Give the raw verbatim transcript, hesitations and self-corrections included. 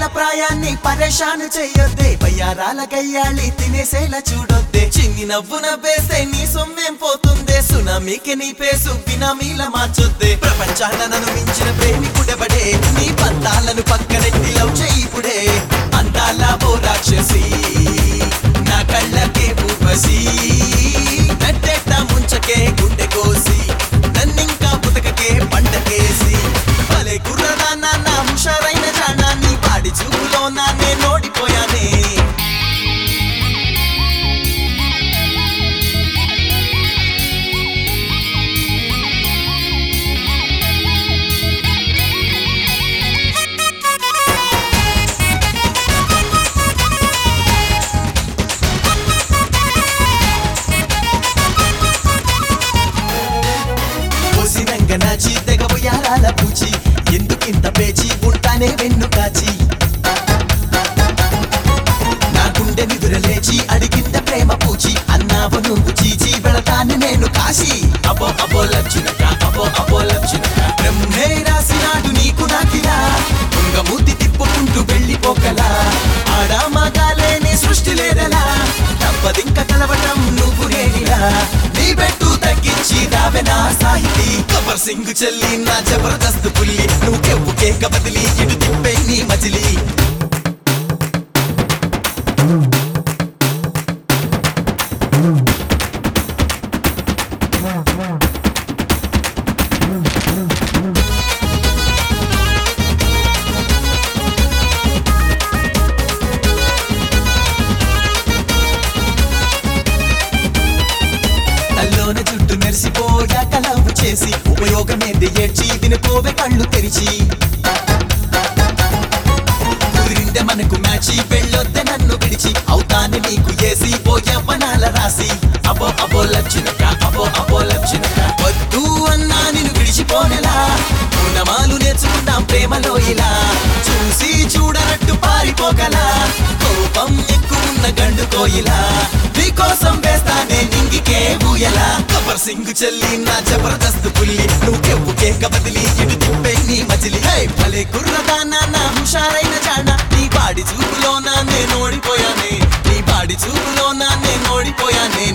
ఏళ్ళ ప్రాయాన్ని పరేషాను చెయ్యొద్దే బయ్యారాల గయ్యాళి తినేసేలా చూడొద్దే చిన్ని నవ్వు నవ్వేస్తే నీ సొమ్మేం పోతుందే సునామీకి నీ పేసు బినామీల మార్చొద్దే ప్రపంచాన నన్ను మించిన ప్రేమికుడెవడే నీ పంతాలను పక్కనెట్టి లవ్ చెయ్యిపుడే అందాల ఓ రాక్షసి నా కళ్ళకే ఊర్వశి నట్టెట్ట ముంచకే గుండె కోసి నన్నింకా బుతకకే పండకేసి భలే కుర్రదా నాన్న హుషారైన జానా నీ పాడి చూపులో నాన్నే నోడిపోయానే నాచి తెగవు యారాల పూచి ఎందుకింత పేచి ఉంటానే వెన్ను కాచి నా గుండె నిదుర లేచి అడిగింద ప్రేమ పూచి అన్నావు నువ్వు చీచి వెళతాను నేను కాశీ అబో అబో లక్షణక అబో అబో లక్షణక బ్రహ్మే రాసినాడు నీకు నాకిలా తుంగమూతి తిప్పుకుంటూ వెళ్ళిపోకలా ఆడా మగాలేని సృష్టి లేదలా తప్పదింక కలవటం నువ్వు నేనిలా నీ బెట్టు తగ్గించి రావే నా సాహితీ కబర్ సింగ్ చెల్లి నా జబర్దస్త్ పుల్లి నువ్వు కేక బదిలి ఇటు తిప్పే నీ మజిలీ చుట్టూ మెరిసిపోయా కలవు చేసి ఉపయోగమేంది ఏడ్చి వినుకోవే కళ్ళు తెరిచి కుదిరిందే మనకు మ్యాచి వెళ్ళొద్దే నన్ను విడిచి అవుతాను నీకు ఏసి పోయా వనాల రాసి అబో అబో లక్షణక అబో అబో లక్షణక వద్దు అన్నా నిన్ను విడిచిపోనేలా పూనమాలు నేర్చుకుంటాం ప్రేమలో ఇలా చూసి చూడనట్టు పారిపోగలా కోపం ఎక్కువున్న గండు కోయిలా నీకోసం వేస్తానే నింగికే ఊయలా కబర్ సింగ్ చెల్లి నా జబర్దస్త్ పుల్లి నువ్వు కేక బదిలి ఇటు తిప్పే నీ మజిలి భలే కుర్రదా నాన్న హుషారైన జానా నీ బాడి చూపులో నాన్నే నోడిపోయానే నీ బాడి చూపులో నాన్నే నోడిపోయానే